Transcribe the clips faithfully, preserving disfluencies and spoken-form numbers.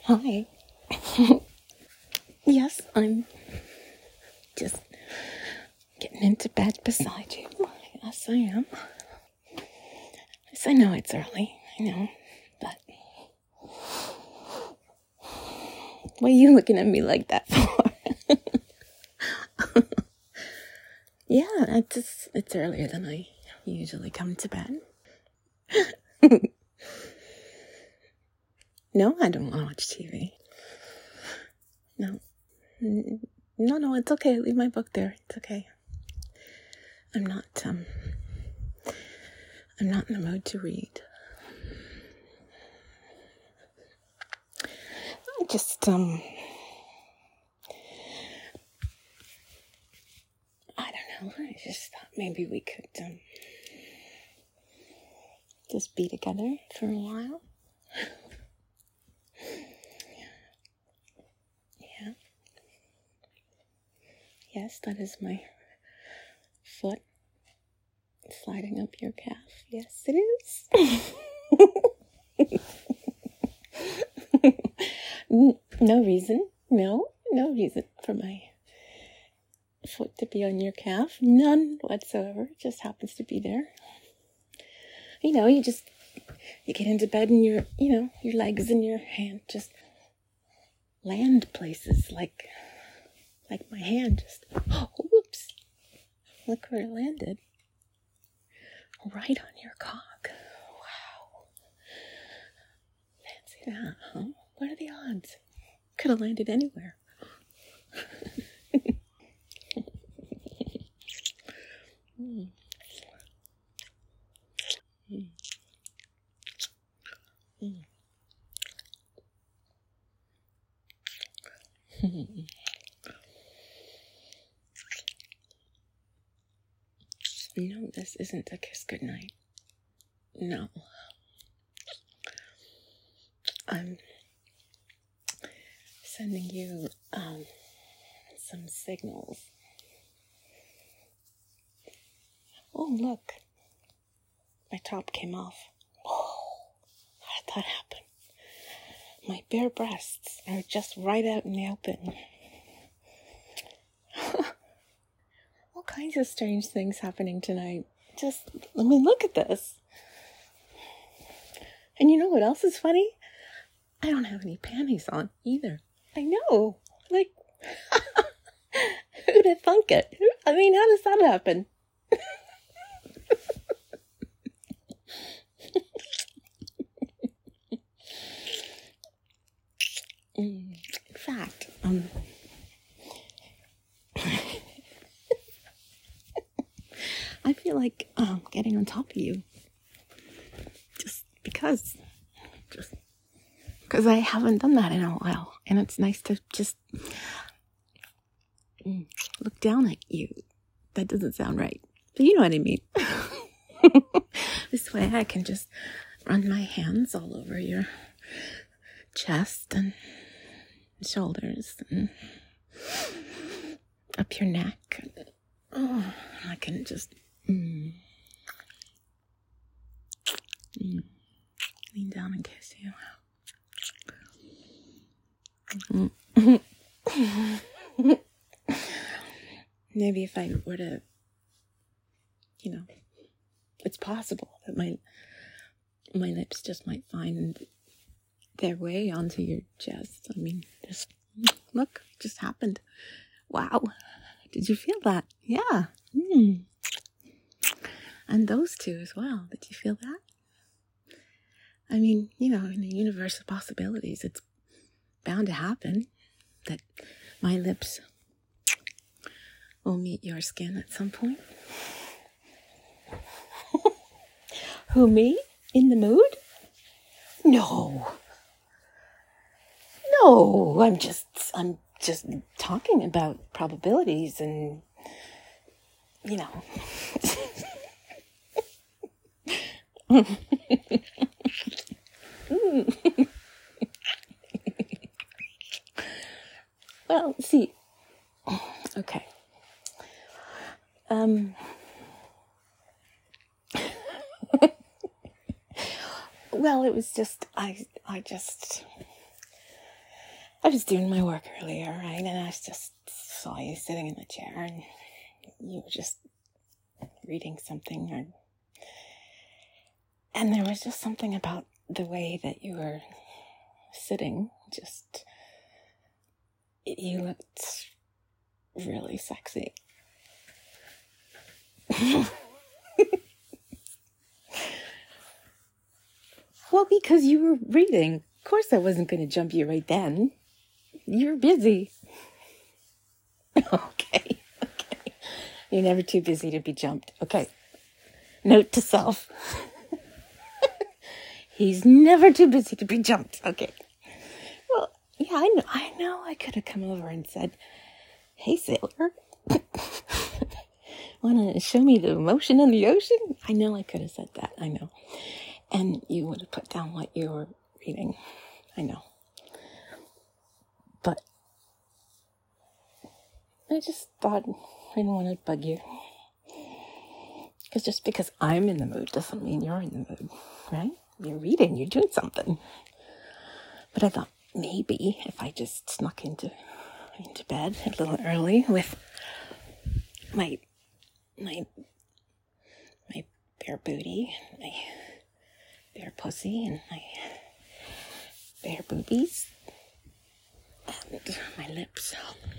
Hi. Yes, I'm just getting into bed beside you. Yes, I am. Yes, I know it's early. I know. But what are you looking at me like that for? Yeah, it's just, it's earlier than I usually come to bed. No, I don't want to watch T V. No. No, no, it's okay. Leave my book there. It's okay. I'm not, um, I'm not in the mood to read. I just, um, I don't know. I just thought maybe we could, um, just be together for a while. Yeah. Yes, that is my foot sliding up your calf. Yes, it is. No reason. No, no reason for my foot to be on your calf. None whatsoever. It just happens to be there. You know, you just, you get into bed and your, you know, your legs and your hand just land places like, like my hand just, oh, oops. Look where it landed. Right on your cock. Wow. Fancy that, huh? What are the odds? Could have landed anywhere. mm. Mm. Mm. No, this isn't a kiss goodnight. No. I'm sending you um, some signals. Oh, look. My top came off. Oh, how did that happen? My bare breasts are just right out in the open. All kinds of strange things happening tonight. Just, I mean, look at this. And you know what else is funny? I don't have any panties on either. I know. Like, who'd have thunk it? I mean, how does that happen? In fact, um, I feel like um, getting on top of you. Just because. Just because I haven't done that in a while. And it's nice to just mm, look down at you. That doesn't sound right. But you know what I mean. This way I can just run my hands all over your chest and shoulders and up your neck. Oh, I can just mm, mm, lean down and kiss you. Mm. Maybe if I were to, you know, it's possible that my my lips just might find their way onto your chest. I mean, just look, it just happened. Wow. Did you feel that? Yeah. Mm. And those two as well. Did you feel that? I mean, you know, in the universe of possibilities, it's bound to happen that my lips will meet your skin at some point. Who, me? In the mood? No. No, I'm just, I'm just talking about probabilities and, you know. Well, see, okay. Um, well, it was just, I, I just, I was doing my work earlier, right? And I just saw you sitting in the chair and you were just reading something. Or, and there was just something about the way that you were sitting. Just, you looked really sexy. Well, because you were reading. Of course I wasn't going to jump you right then. You're busy. Okay, okay. You're never too busy to be jumped. Okay. Note to self. He's never too busy to be jumped. Okay. Well, yeah, I know. I know I could have come over and said, "Hey, sailor. Want to show me the motion in the ocean?" I know I could have said that. I know. And you would have put down what you were reading. I know. But I just thought I didn't want to bug you. Because just because I'm in the mood doesn't mean you're in the mood, right? You're reading, you're doing something. But I thought maybe if I just snuck into into bed a little early with my my my bare booty, my bare pussy, and my bare boobies, and my lips,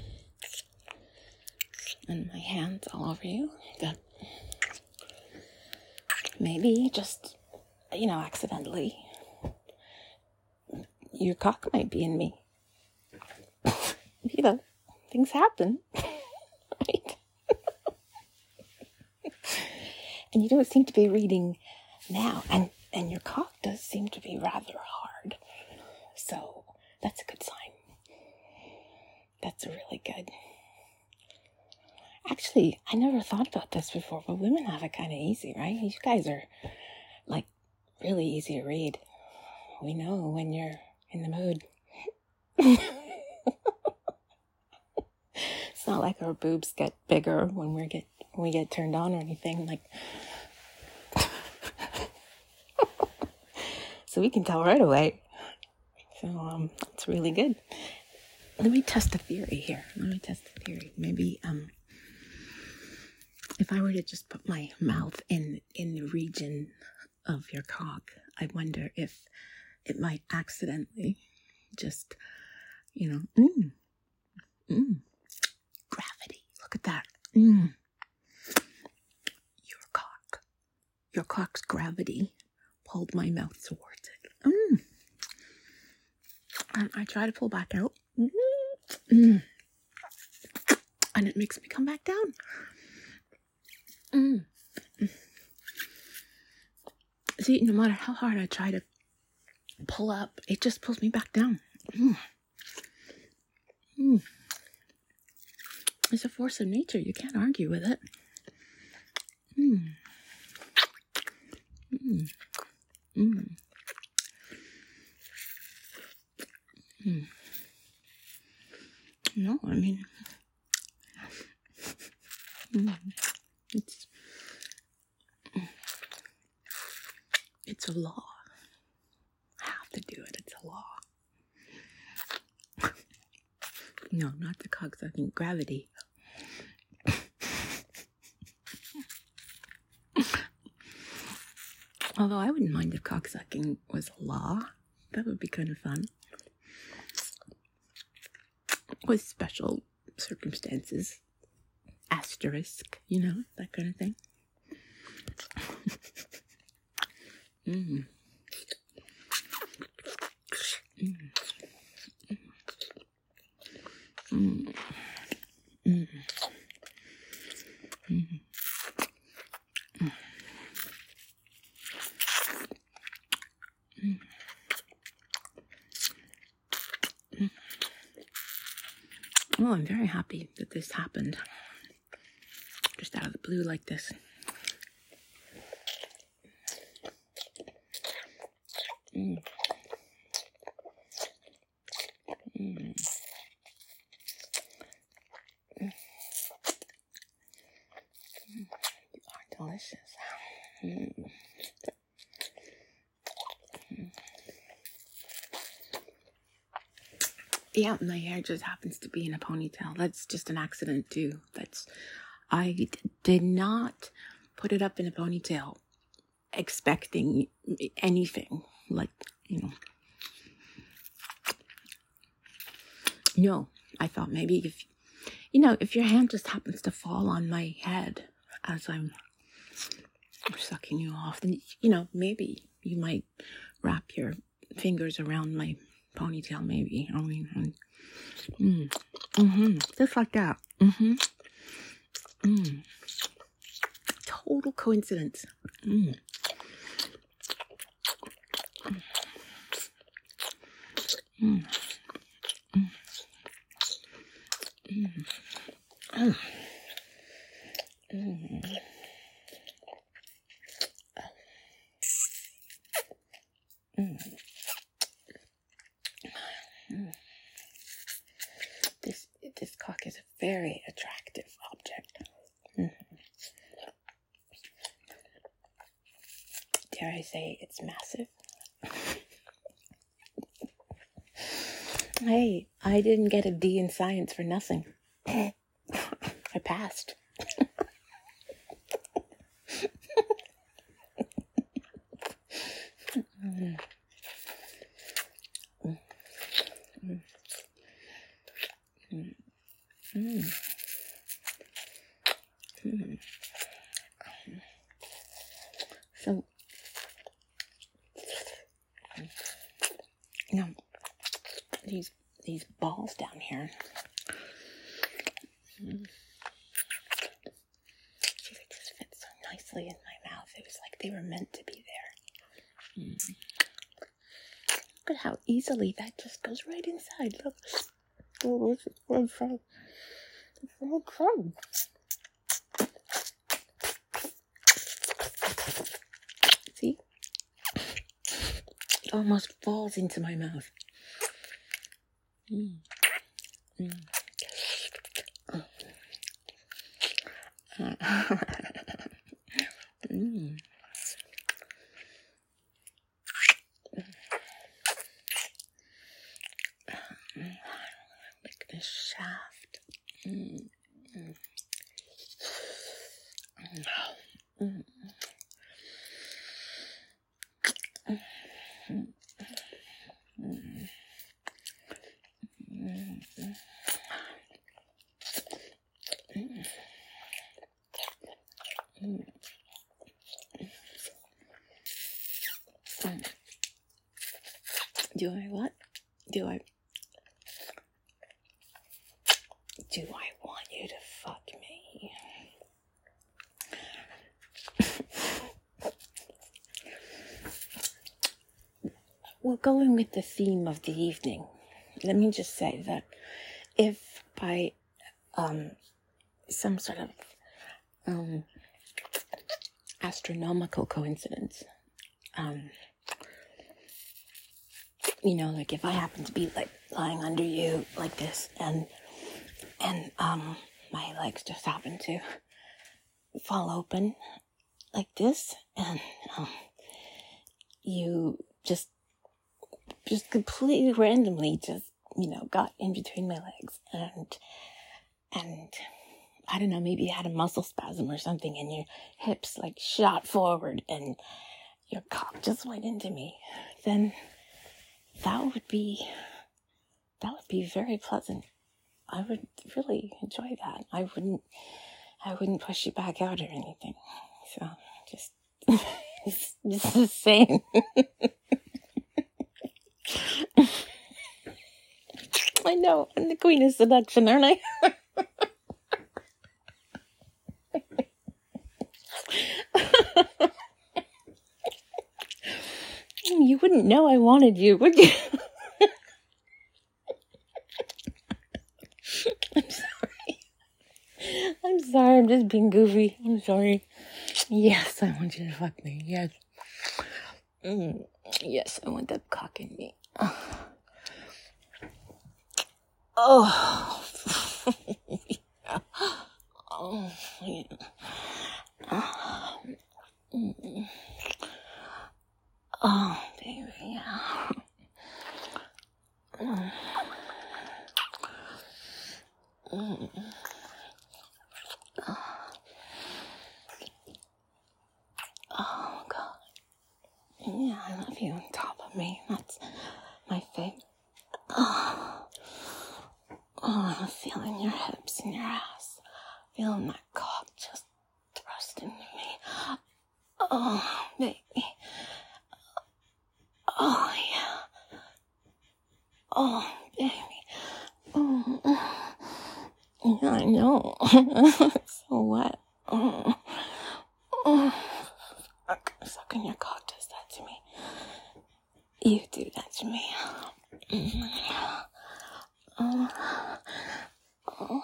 and my hands all over you, that maybe just, you know, accidentally, your cock might be in me. You know, things happen, right? And you don't seem to be reading now, and, and your cock does seem to be rather hard. So that's a good sign. That's really good. Actually, I never thought about this before, but women have it kind of easy, right? You guys are, like, really easy to read. We know when you're in the mood. It's not like our boobs get bigger when we get when we get turned on or anything. Like, so we can tell right away. So um, it's really good. Let me test a theory here. Let me test a theory. Maybe um, if I were to just put my mouth in in the region of your cock, I wonder if it might accidentally just, you know, mm, mm, gravity. Look at that. Mm. Your cock. Your cock's gravity pulled my mouth towards it. Mm. And I try to pull back out. Mm. Mm. And it makes me come back down. Mm. See, no matter how hard I try to pull up, it just pulls me back down. Mm. Mm. It's a force of nature. You can't argue with it. Mm. Mm. Mm. Mm. No, I mean, mm. it's it's a law. I have to do it. It's a law. No, not the cocksucking, gravity. Although I wouldn't mind if cocksucking was a law. That would be kind of fun. With special circumstances. Asterisk, you know, that kind of thing. mm. Mm. Mm. Mm. Mm. Mm. Mm. Well, I'm very happy that this happened. Just out of the blue like this. Mm. Mm. Mm. You are delicious. Mm. Mm. Yeah, my hair just happens to be in a ponytail. That's just an accident too. That's I d- did not put it up in a ponytail expecting anything. Like, you know. No, I thought maybe if, you know, if your hand just happens to fall on my head as I'm sucking you off, then, you know, maybe you might wrap your fingers around my ponytail, maybe. I mean, and, mm, mm-hmm, just like that. Mm-hmm. Mm. Total coincidence. Mm. Mm. Mm. Mm. Mm. Mm. Mm. Mm. This this cock is a very attractive object. Mm. Dare I say it's massive? Hey, I didn't get a D in science for nothing. I passed. Mm. Mm. Mm. Mm. Mm. So, you know, these these balls down here. Mm. See, they just fit so nicely in my mouth. It was like they were meant to be there. Mm. Look at how easily that just goes right inside. Look. Oh, it's right inside. It's right inside. See? It almost falls into my mouth. Mm. Mm. Mm. Look at this shaft. Mm. Mm. Mm. Mm. Mm. Mm. Mm. Mm. Mm. Do I what? Do I? Do I want you to fuck me? Well, going with the theme of the evening, let me just say that if by um, some sort of um, astronomical coincidence, um, you know, like if I happen to be like lying under you like this, and and um, my legs just happen to fall open like this, and um, you just just completely randomly just, you know, got in between my legs, and and I don't know, maybe you had a muscle spasm or something, and your hips like shot forward and your cock just went into me, then that would be that would be very pleasant. I would really enjoy that. I wouldn't I wouldn't push you back out or anything. So just just, just the same. I know, I'm the queen of seduction, aren't I? You wouldn't know I wanted you, would you? I'm sorry. I'm sorry, I'm just being goofy. I'm sorry. Yes, I want you to fuck me. Yes. Mm. Yes, I want that cock in me. Oh. Oh. Yeah. Oh. Yeah. Oh. Mm. Oh, baby, yeah. Mm. Yeah, I love you on top of me. That's my favorite. Oh, oh, I'm feeling your hips and your ass. Feeling my cock just thrust into me. Oh, baby. Oh, yeah. Oh, baby. Oh, yeah, I know. So what? Oh, oh. Sucking your cock does that to me. You do that to me. Oh, oh,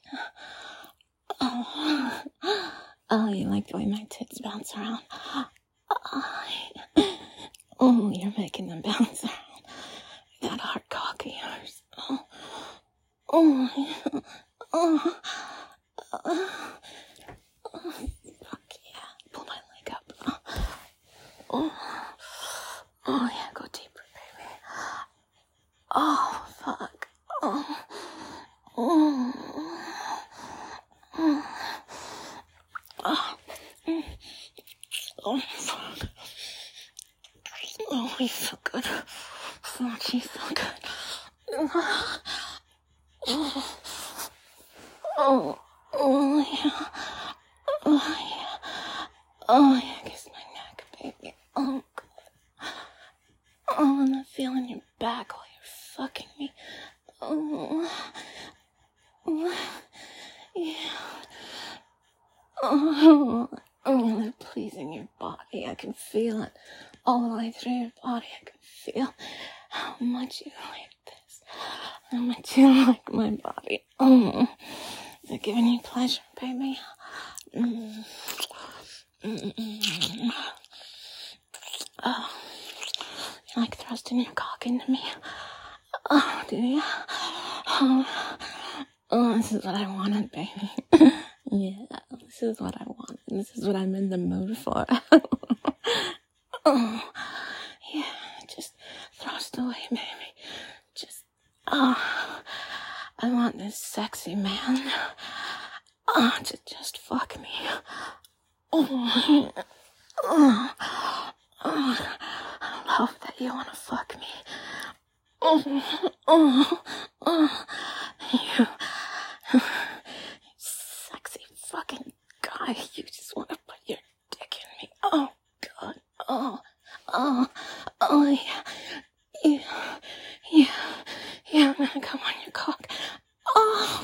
oh, oh, you like the way my tits bounce around? Oh, oh, you're making them bounce around. That hard cock of yours. Oh, oh, yeah. Oh, oh, oh, fuck yeah. Pull my leg up. Oh, oh yeah, go deeper, baby. Oh, fuck. Oh, oh, oh, oh, oh fuck. Oh, he's so good. Oh, she's so good. Oh, oh, oh, yeah. Oh, yeah. Oh, yeah, kiss my neck, baby. Oh, God. Oh, and I'm feeling your back while you're fucking me. Oh, oh, yeah. Oh, oh, they're pleasing your body. I can feel it all the way through your body. I can feel how much you like this. How much you like my body. Oh, is it giving you pleasure, baby? Mm. Mm-mm. Oh, you like thrusting your cock into me? Oh, do you? Oh, oh, this is what I wanted, baby. Yeah, this is what I wanted. This is what I'm in the mood for. Oh, yeah, just thrust away, baby. Just, oh, I want this sexy man. Oh, to just fuck me. Oh, oh, oh, I love that you want to fuck me. Oh, oh, oh, you sexy fucking guy. You just want to put your dick in me. Oh, God. Oh, oh, oh, yeah. Yeah, yeah, yeah, I'm gonna come on your cock. Oh,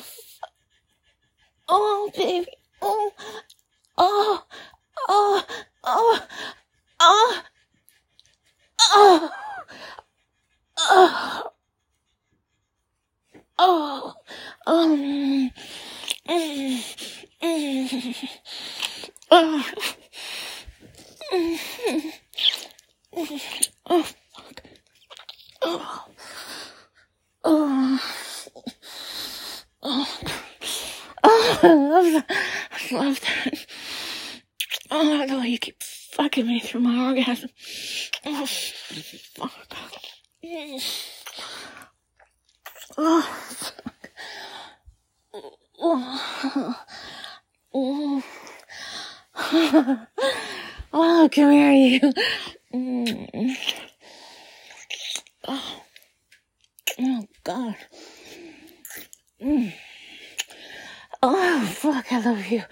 oh, baby. Oh, oh, oh, oh, oh, oh, oh, oh, um, mm, mm, oh, mm, mm, oh, fuck. Oh, oh, oh, oh, I love that. I love that. Oh, I love you keep fucking me through my orgasm. Oh, fuck. Oh, fuck. Oh, oh, oh, come here, you. Mm. Oh, oh, God. Mm. Oh, fuck, I love you.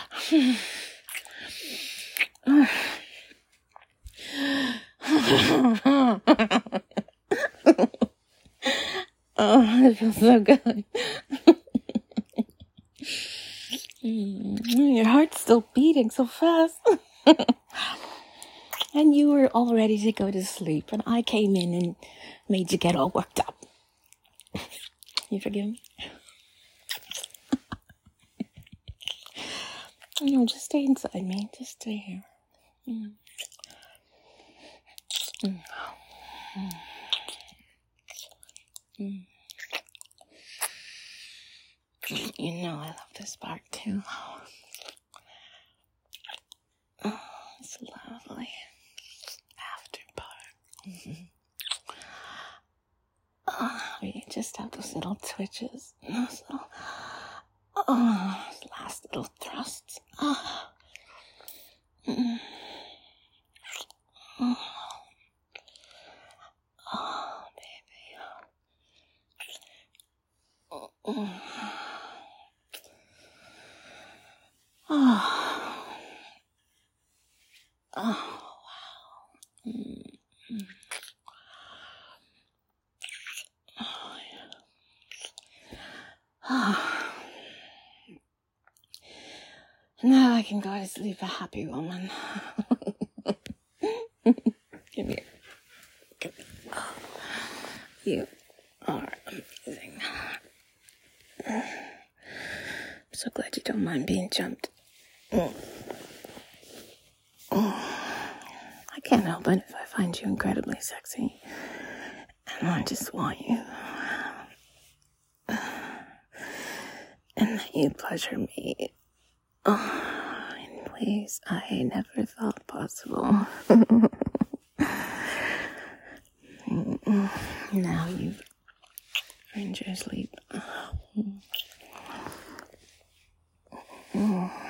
Oh, it feels so good. Your heart's still beating so fast. And you were all ready to go to sleep, and I came in and made you get all worked up. You forgive me? No, just stay inside me. Just stay here. Mm. Mm. Mm. You know I love this part too. Oh, it's lovely. After part. Mm-hmm. Oh, you just have those little twitches. Those little, oh, those last little thrusts. Oh. Mm. Oh, Oh, wow. Mm-hmm. Oh, yeah. Oh. Now I can go to sleep a happy woman. Come here. Come here. Oh, you are amazing. I'm so glad you don't mind being jumped. Mm. Mm. I can't help it if I find you incredibly sexy. And I just want you. And that you pleasure me. Oh, in ways I never thought possible. Now you've earned your sleep.